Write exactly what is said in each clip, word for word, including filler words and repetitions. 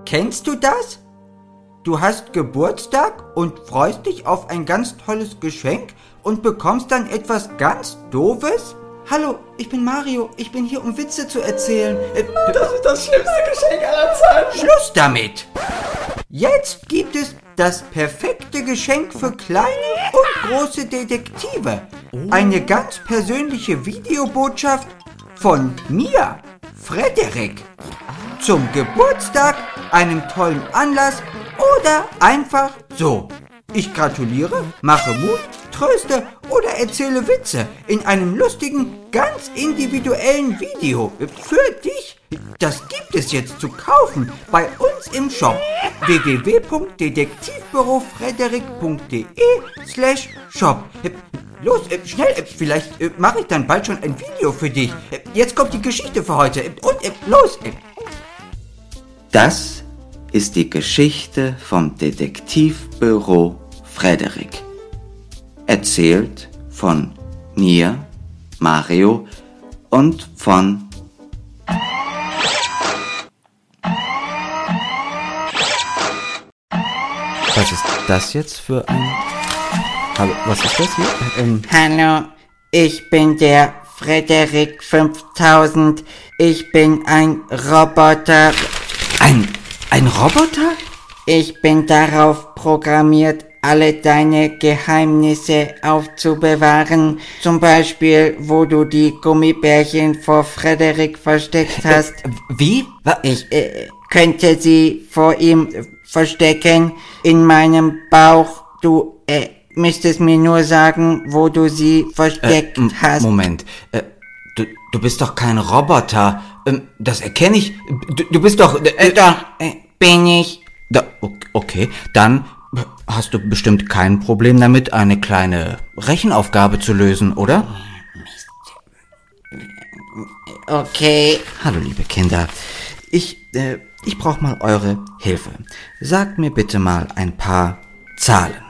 Kennst du das? Du hast Geburtstag und freust dich auf ein ganz tolles Geschenk und bekommst dann etwas ganz Doofes? Hallo, ich bin Mario. Ich bin hier, um Witze zu erzählen. Äh, das ist das schlimmste Geschenk aller Zeiten. Schluss damit! Jetzt gibt es das perfekte Geschenk für kleine und große Detektive. Eine ganz persönliche Videobotschaft von mir, Frederik. Zum Geburtstag, einem tollen Anlass oder einfach so. Ich gratuliere, mache Mut, tröste oder erzähle Witze in einem lustigen, ganz individuellen Video für dich. Das gibt es jetzt zu kaufen bei uns im Shop w w w punkt detektivbürofrederik punkt de slash shop. Los, schnell, vielleicht mache ich dann bald schon ein Video für dich. Jetzt kommt die Geschichte für heute. Und los! Das ist die Geschichte vom Detektivbüro Frederik. Erzählt von mir, Mario, und von Was ist das jetzt für ein... Hallo, was ist das hier? Ähm, Hallo, ich bin der Frederik fünftausend. Ich bin ein Roboter. Ein, ein Roboter? Ich bin darauf programmiert, alle deine Geheimnisse aufzubewahren. Zum Beispiel, wo du die Gummibärchen vor Frederik versteckt hast. Wie? Ich äh, könnte sie vor ihm verstecken in meinem Bauch. Du äh, müsstest mir nur sagen, wo du sie versteckt äh, m- hast. Moment, äh, du, du bist doch kein Roboter. Ähm, das erkenne ich. Du, du bist doch... Äh, Äh, doch, äh, bin ich. Da, okay, dann hast du bestimmt kein Problem damit, eine kleine Rechenaufgabe zu lösen, oder? Okay. Hallo, liebe Kinder. Ich, äh, ich brauche mal eure Hilfe. Sagt mir bitte mal ein paar Zahlen.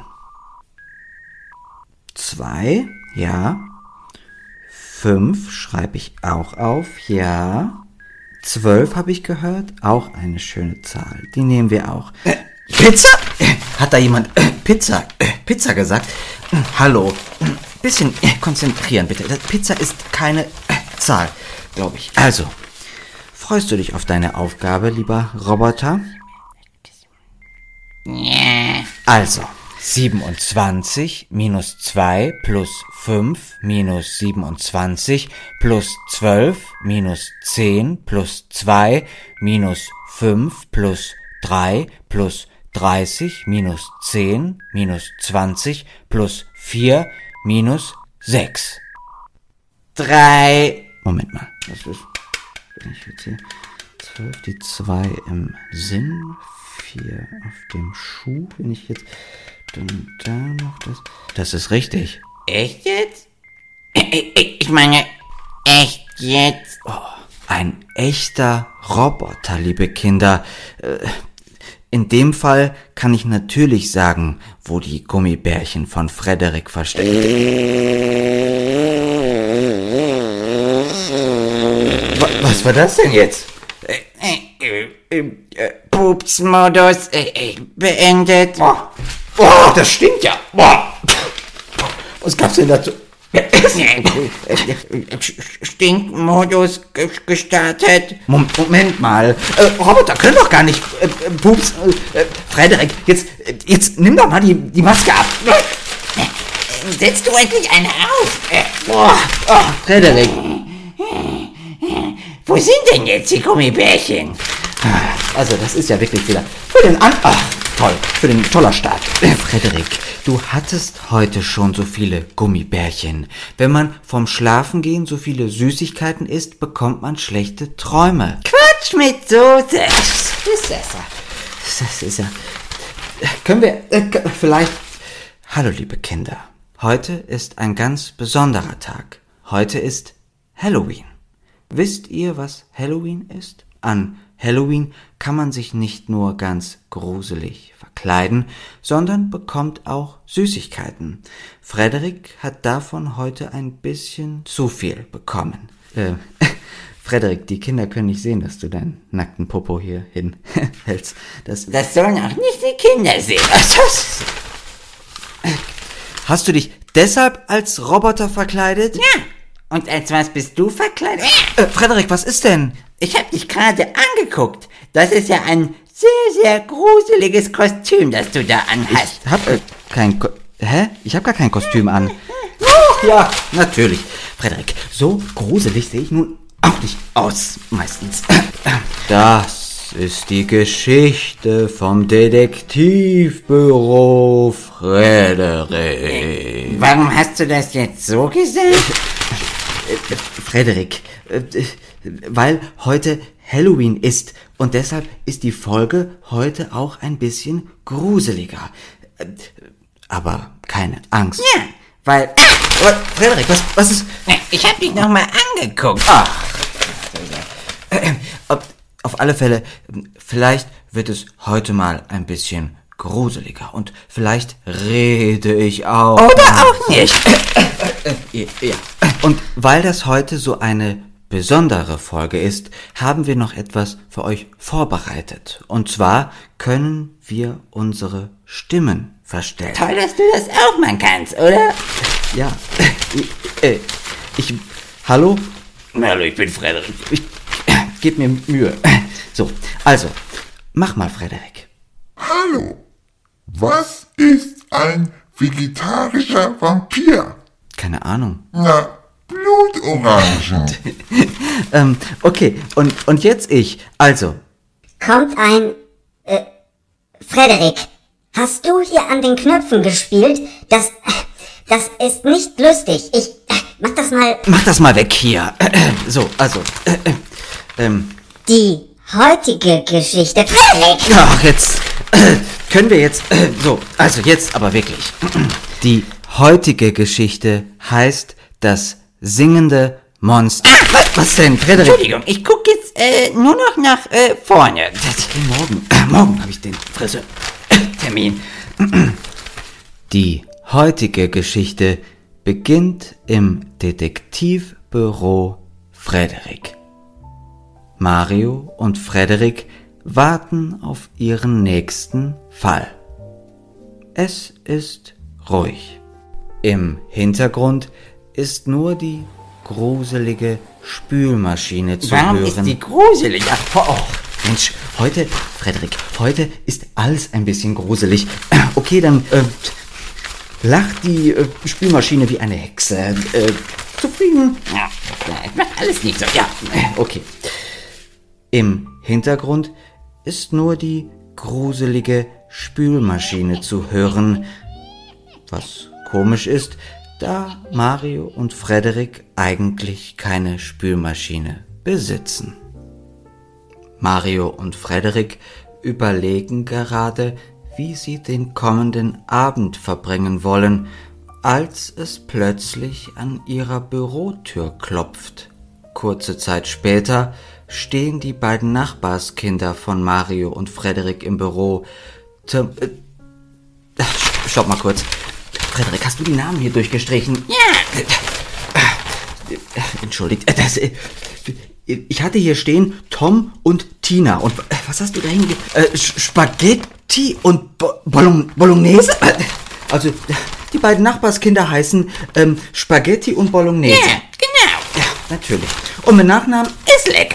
Zwei, ja. Fünf schreibe ich auch auf, ja. Zwölf habe ich gehört, auch eine schöne Zahl. Die nehmen wir auch. Äh, Pizza? Äh, hat da jemand äh, Pizza, äh, Pizza gesagt? Äh, hallo, äh, bisschen äh, konzentrieren bitte. Das Pizza ist keine äh, Zahl, glaube ich. Also, freust du dich auf deine Aufgabe, lieber Roboter? Ja. Also, siebenundzwanzig minus zwei plus fünf minus siebenundzwanzig plus zwölf minus zehn plus zwei minus fünf plus drei plus dreißig minus zehn minus zwanzig plus vier minus sechs. Drei. Moment mal, was ist, bin ich jetzt hier? zwölf, die zwei im Sinn, vier auf dem Schuh, wenn ich jetzt, dann da noch das. Das ist richtig. Echt jetzt? Ich meine, echt jetzt? Oh, ein echter Roboter, liebe Kinder. In dem Fall kann ich natürlich sagen, wo die Gummibärchen von Frederik versteckt sind. Was war das denn jetzt? Pups-Modus beendet. Oh, oh, das stinkt ja. Oh. Was gab's denn dazu? Stinkmodus gestartet. Moment mal. Äh, Roboter können doch gar nicht. Äh, Pups. Äh, Frederik, jetzt, jetzt nimm doch mal die, die Maske ab. Setzt du endlich eine auf? Oh, oh, Frederik. Wo sind denn jetzt die Gummibärchen? Also, das ist ja wirklich wieder für den An... Ach, toll. Für den toller Start. Äh, Frederik, du hattest heute schon so viele Gummibärchen. Wenn man vom Schlafengehen so viele Süßigkeiten isst, bekommt man schlechte Träume. Quatsch mit Soße. Das ist ja... Das ist ja... Können wir äh, vielleicht... Hallo, liebe Kinder. Heute ist ein ganz besonderer Tag. Heute ist Halloween. Wisst ihr, was Halloween ist? An Halloween kann man sich nicht nur ganz gruselig verkleiden, sondern bekommt auch Süßigkeiten. Frederik hat davon heute ein bisschen zu viel bekommen. Äh, Frederik, die Kinder können nicht sehen, dass du deinen nackten Popo hier hinhältst. Das, Das sollen auch nicht die Kinder sehen. Hast du dich deshalb als Roboter verkleidet? Ja. Und als was bist du verkleidet? Äh, Frederik, was ist denn? Ich hab dich gerade angeguckt. Das ist ja ein sehr, sehr gruseliges Kostüm, das du da anhast. Ich hab äh, kein Ko- Hä? Ich hab gar kein Kostüm an. Oh, ja, natürlich. Frederik, so gruselig sehe ich nun auch nicht aus, meistens. Das ist die Geschichte vom Detektivbüro Frederik. Warum hast du das jetzt so gesagt? Frederik, äh, weil heute Halloween ist und deshalb ist die Folge heute auch ein bisschen gruseliger. Äh, Aber keine Angst. Ja, weil... Aber, Frederik, was, was ist... Ich hab dich nochmal angeguckt. Ach. Äh, auf, auf alle Fälle, vielleicht wird es heute mal ein bisschen gruseliger und vielleicht rede ich auch. Oder auch nicht. Ja. Und weil das heute so eine besondere Folge ist, haben wir noch etwas für euch vorbereitet. Und zwar können wir unsere Stimmen verstellen. Toll, dass du das auch mal kannst, oder? Ja. Äh, Ich. Hallo? Hallo, ich bin Frederik. Ich geb mir Mühe. So, also, mach mal, Frederik. Hallo, was ist ein vegetarischer Vampir? Keine Ahnung. Na, Blutorangen. Ähm, okay, und, und jetzt ich. Also, Kommt ein... Äh, Frederik, hast du hier an den Knöpfen gespielt? Das... Das ist nicht lustig. Ich... Mach das mal... mach das mal weg hier. So, also, äh, äh, ähm, Die heutige Geschichte... Frederik! ach, jetzt äh, können wir jetzt, äh, so, also jetzt aber wirklich. Die heutige Geschichte heißt das singende Monster. Ah, was denn, Frederik? Entschuldigung, ich guck jetzt äh, nur noch nach äh, vorne. Das, morgen, äh, morgen habe ich den Friseurtermin. Die heutige Geschichte beginnt im Detektivbüro Frederik. Mario und Frederik warten auf ihren nächsten Fall. Es ist ruhig. Im Hintergrund ist nur die gruselige Spülmaschine zu Warum hören. ist die gruselig? Ach, Oh, Mensch, heute, Frederik, heute ist alles ein bisschen gruselig. Okay, dann äh, lacht die äh, Spülmaschine wie eine Hexe. Äh, zufrieden? ja, ich mach alles nicht so. Ja, Okay. Im Hintergrund ist nur die gruselige Spülmaschine zu hören. Was komisch ist, da Mario und Frederik eigentlich keine Spülmaschine besitzen. Mario und Frederik überlegen gerade, wie sie den kommenden Abend verbringen wollen, als es plötzlich an ihrer Bürotür klopft. Kurze Zeit später stehen die beiden Nachbarskinder von Mario und Frederik im Büro. Zum, äh, stopp mal kurz. Frederik, hast du die Namen hier durchgestrichen? ja. Entschuldigt, das, äh, ich hatte hier stehen Tom und Tina. Und äh, was hast du da hinge... Äh, Spaghetti und Bo Bolog Bolognese? Also, die beiden Nachbarskinder heißen ähm, Spaghetti und Bolognese. Ja, genau. Ja, natürlich. Und mit Nachnamen Ist lecker.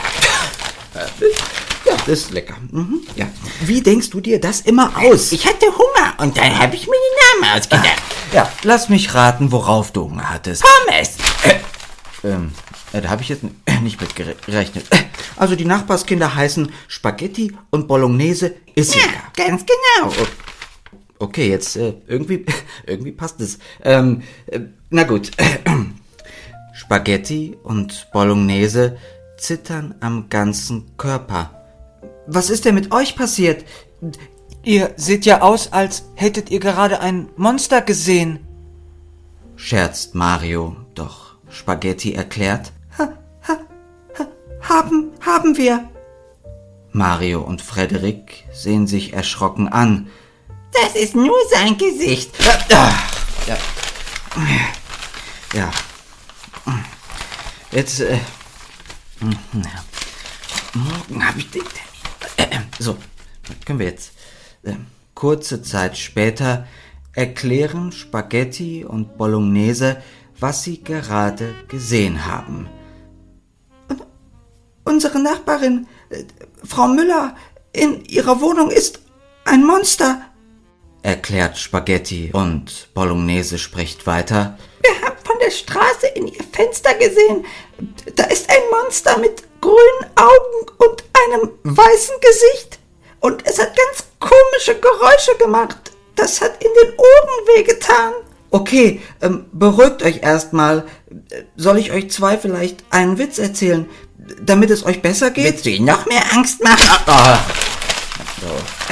Ja, das ist lecker. Mhm, ja. Wie denkst du dir das immer aus? Ich hatte Hunger und dann habe ich mir die Namen ausgedacht. ja, lass mich raten, worauf du Hunger hattest. Pommes. Ähm, äh, da habe ich jetzt n- nicht mit gere- gerechnet. Also die Nachbarskinder heißen Spaghetti und Bolognese ist Ja, lecker. ganz genau. Okay, jetzt äh, irgendwie irgendwie passt es. Ähm, äh, na gut. Spaghetti und Bolognese zittern am ganzen Körper. Was ist denn mit euch passiert? Ihr seht ja aus, als hättet ihr gerade ein Monster gesehen. Scherzt Mario, doch Spaghetti erklärt. Ha, ha, ha, haben, haben wir. Mario und Frederik sehen sich erschrocken an. Das ist nur sein Gesicht. Ja. Ja. Jetzt, äh, Morgen habe ich den Termin. So, können wir jetzt. Kurze Zeit später erklären Spaghetti und Bolognese, was sie gerade gesehen haben. Unsere Nachbarin, Frau Müller, in ihrer Wohnung ist ein Monster, erklärt Spaghetti, und Bolognese spricht weiter. Wir haben von der Straße in ihr Fenster gesehen. Da ist ein Monster mit grünen Augen und einem weißen Gesicht. Und es hat ganz komische Geräusche gemacht. Das hat in den Ohren wehgetan. Okay, ähm, beruhigt euch erstmal. Soll ich euch zwei vielleicht einen Witz erzählen, damit es euch besser geht? Willst du ihnen noch mehr Angst machen? Oh. So.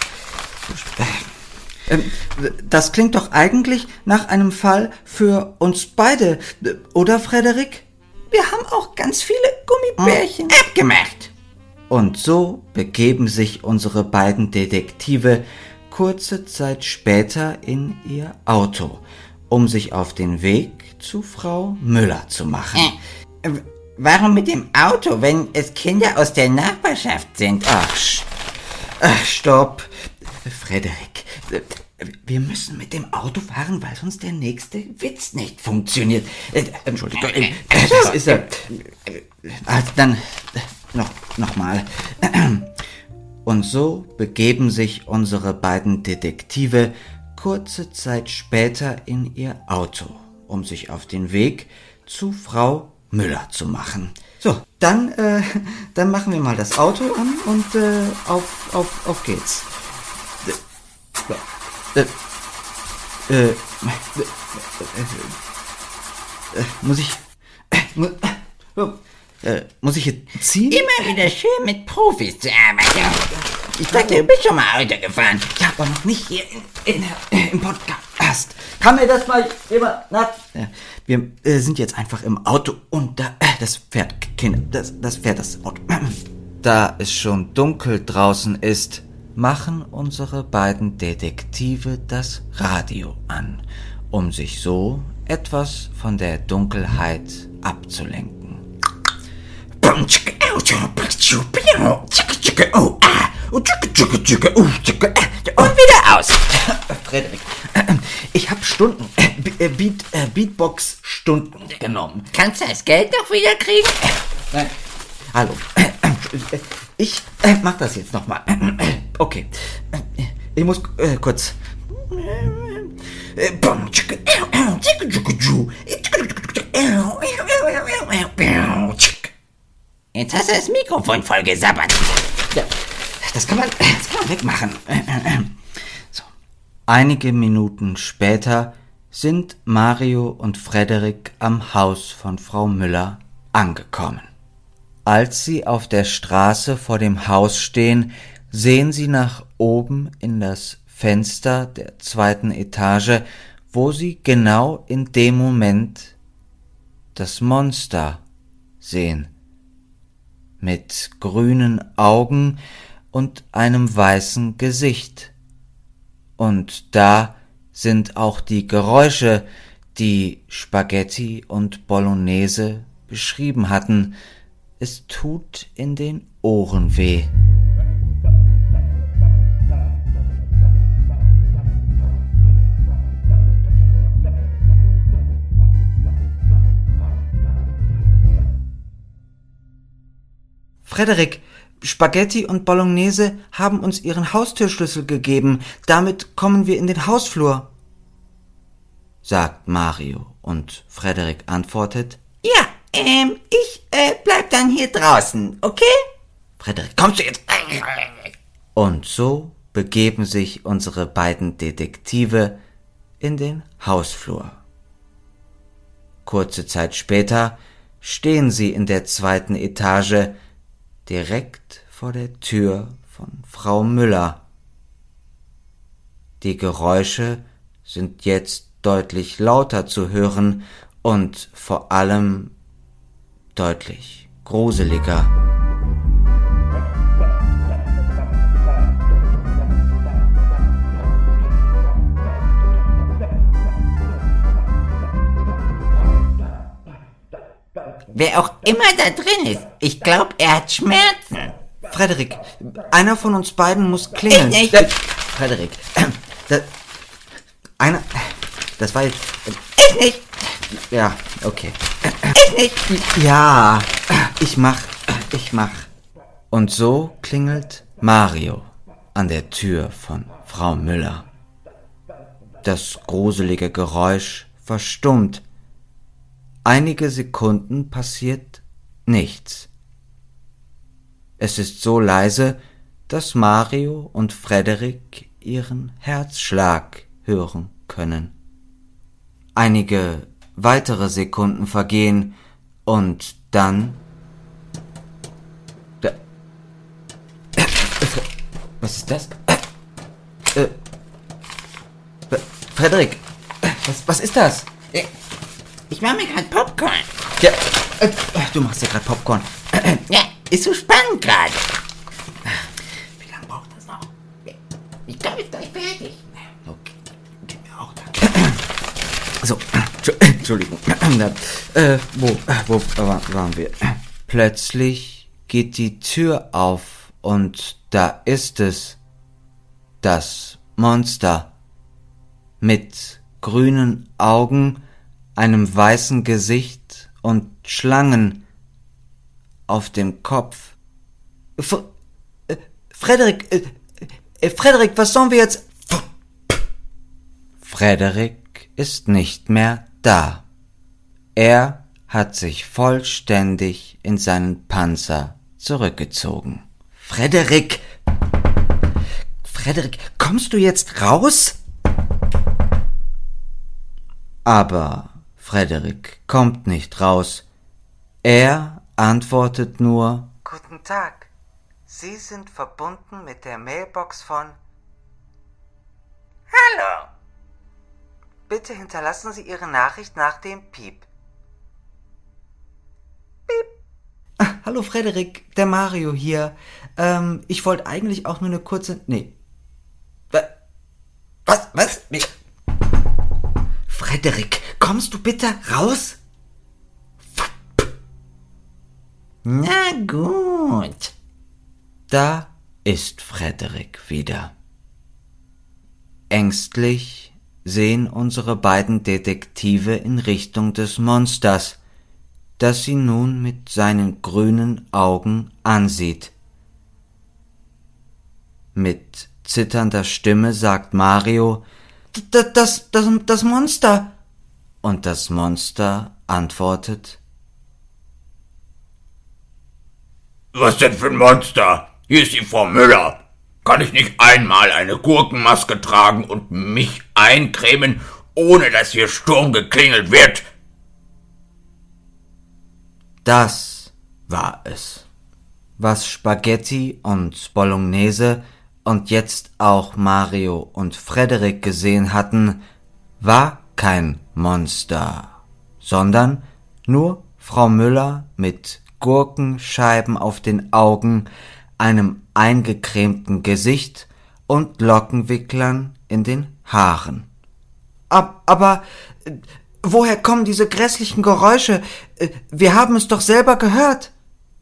Ähm, das klingt doch eigentlich nach einem Fall für uns beide, oder Frederik? Wir haben auch ganz viele Gummibärchen. Hm, abgemacht. Und so begeben sich unsere beiden Detektive kurze Zeit später in ihr Auto, um sich auf den Weg zu Frau Müller zu machen. Äh, warum mit dem Auto, wenn es Kinder aus der Nachbarschaft sind? Ach, ach stopp. Frederik, wir müssen mit dem Auto fahren, weil sonst der nächste Witz nicht funktioniert. Äh, Entschuldigung, äh, das ist er. Also dann noch, noch mal. Und so begeben sich unsere beiden Detektive kurze Zeit später in ihr Auto, um sich auf den Weg zu Frau Müller zu machen. So, dann, äh, dann machen wir mal das Auto an und äh, auf, auf, auf geht's. Äh, äh, äh, äh, äh, muss ich, äh, mu, äh, muss ich jetzt ziehen? Immer wieder schön mit Profis zu arbeiten. Ich dachte, du bist schon mal Auto gefahren. Ja, aber noch nicht hier in, in, äh, im Podcast. Kann mir das mal jemand nach? Ja, wir äh, sind jetzt einfach im Auto und da, äh, das fährt, Kinder, das, das fährt das Auto. Da es schon dunkel draußen ist, machen unsere beiden Detektive das Radio an, um sich so etwas von der Dunkelheit abzulenken. Und wieder aus. Frederik, ich habe Stunden, äh, Beat, äh, Beatbox-Stunden genommen. Kannst du das Geld noch wieder kriegen? Nein. Hallo. Ich äh, mach das jetzt nochmal. Okay. Ich muss äh, kurz. Jetzt hast du das Mikrofon voll gesabbert. Ja, das kann man, das kann man wegmachen. So. Einige Minuten später sind Mario und Frederik am Haus von Frau Müller angekommen. Als sie auf der Straße vor dem Haus stehen, sehen sie nach oben in das Fenster der zweiten Etage, wo sie genau in dem Moment das Monster sehen. Mit grünen Augen und einem weißen Gesicht. Und da sind auch die Geräusche, die Spaghetti und Bolognese beschrieben hatten. Es tut in den Ohren weh. Frederik, Spaghetti und Bolognese haben uns ihren Haustürschlüssel gegeben. Damit kommen wir in den Hausflur, sagt Mario, und Frederik antwortet: Ja, ähm, ich äh, bleib dann hier draußen, okay? Frederik, kommst du jetzt? Und so begeben sich unsere beiden Detektive in den Hausflur. Kurze Zeit später stehen sie in der zweiten Etage, direkt vor der Tür von Frau Müller. Die Geräusche sind jetzt deutlich lauter zu hören und vor allem deutlich gruseliger. wer auch immer da drin ist, ich glaube, er hat Schmerzen. Frederik, einer von uns beiden muss klingeln. Ich nicht. Äh, Frederik, äh, da, einer, das war jetzt... Äh, Ich nicht. Ja, okay. Ich nicht. Ja, ich mach, ich mach. Und so klingelt Mario an der Tür von Frau Müller. Das gruselige Geräusch verstummt. Einige Sekunden passiert nichts. Es ist so leise, dass Mario und Frederik ihren Herzschlag hören können. Einige weitere Sekunden vergehen und dann... Da, was ist das? Äh, Frederik, was, was ist das? Ich mache mir gerade Popcorn. Ja, äh, du machst ja gerade Popcorn. Ja, ist so spannend gerade. Wie lange braucht das noch? Ich glaube, ich bin gleich fertig. Okay, gib mir auch, danke. So, Entschuldigung. Äh, wo, wo waren wir? Plötzlich geht die Tür auf und da ist es. Das Monster. Mit grünen Augen, einem weißen Gesicht und Schlangen auf dem Kopf. F- äh, Frederik, äh, äh, Frederik, was sollen wir jetzt... Frederik ist nicht mehr da. Er hat sich vollständig in seinen Panzer zurückgezogen. Frederik! Frederik, kommst du jetzt raus? Aber Frederik kommt nicht raus. Er antwortet nur: Guten Tag. Sie sind verbunden mit der Mailbox von... Hallo. Bitte hinterlassen Sie Ihre Nachricht nach dem Piep. Piep. Ah, hallo Frederik, der Mario hier. Ähm, ich wollte eigentlich auch nur eine kurze... Nee. Was? Was? Nee. Frederik, kommst du bitte raus? Na gut. Da ist Frederik wieder. Ängstlich sehen unsere beiden Detektive in Richtung des Monsters, das sie nun mit seinen grünen Augen ansieht. Mit zitternder Stimme sagt Mario: Das, das, das, das Monster. Und das Monster antwortet: Was denn für ein Monster? Hier ist die Frau Müller. Kann ich nicht einmal eine Gurkenmaske tragen und mich eincremen, ohne dass hier Sturm geklingelt wird? Das war es, was Spaghetti und Bolognese und jetzt auch Mario und Frederik gesehen hatten, war kein Monster, sondern nur Frau Müller mit Gurkenscheiben auf den Augen, einem eingecremten Gesicht und Lockenwicklern in den Haaren. Ab, aber äh, woher kommen diese grässlichen Geräusche? Äh, wir haben es doch selber gehört,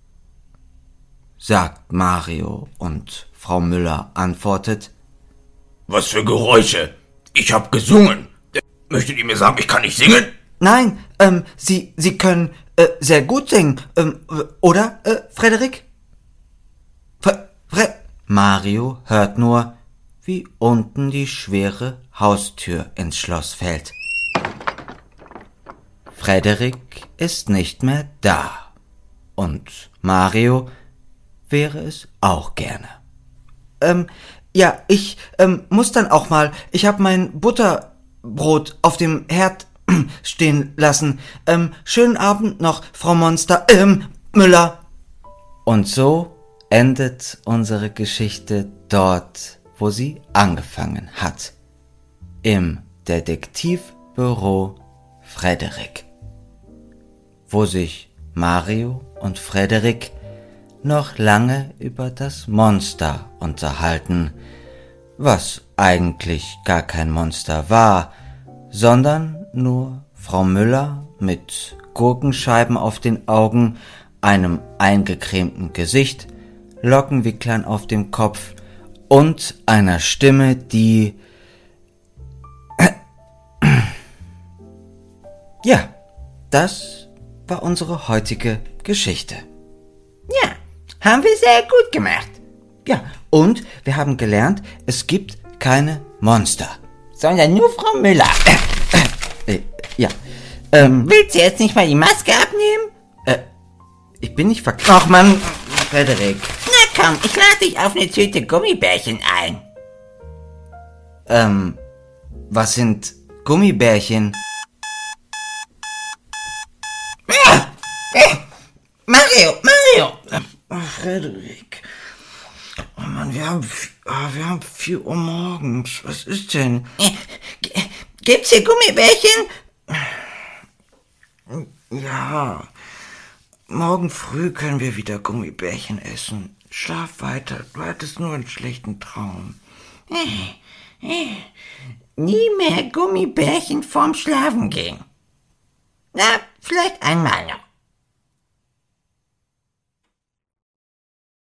sagt Mario, und Frau Müller antwortet: Was für Geräusche? Ich hab gesungen. Möchtet ihr mir sagen, ich kann nicht singen? Nein, ähm, Sie, Sie können äh, sehr gut singen, ähm, oder, äh, Frederik? Fre- Fre- Mario hört nur, wie unten die schwere Haustür ins Schloss fällt. Frederik ist nicht mehr da. Und Mario wäre es auch gerne. Ähm, ja, ich ähm, muss dann auch mal. Ich habe mein Butterbrot auf dem Herd stehen lassen. Ähm, schönen Abend noch, Frau Monster, ähm, Müller. Und so endet unsere Geschichte dort, wo sie angefangen hat. Im Detektivbüro Frederik. Wo sich Mario und Frederik noch lange über das Monster unterhalten, was eigentlich gar kein Monster war, sondern nur Frau Müller mit Gurkenscheiben auf den Augen, einem eingecremten Gesicht, Lockenwicklern auf dem Kopf und einer Stimme, die... Ja, das war unsere heutige Geschichte. Ja, haben wir sehr gut gemacht. Ja, und wir haben gelernt, es gibt keine Monster. Sondern nur Frau Müller. Äh, äh, ja. Ähm, Willst du jetzt nicht mal die Maske abnehmen? äh, ich bin nicht verk... Ach Mann, Frederik. Na komm, ich lade dich auf eine Tüte Gummibärchen ein. Ähm, was sind Gummibärchen? Mario, Mario! Oh, Frederik. Oh Mann, wir haben, oh, wir haben vier Uhr morgens. Was ist denn? G- Gibt's hier Gummibärchen? Ja, morgen früh können wir wieder Gummibärchen essen. Schlaf weiter, du hattest nur einen schlechten Traum. Nie mehr Gummibärchen vorm Schlafengehen. Na, vielleicht einmal noch.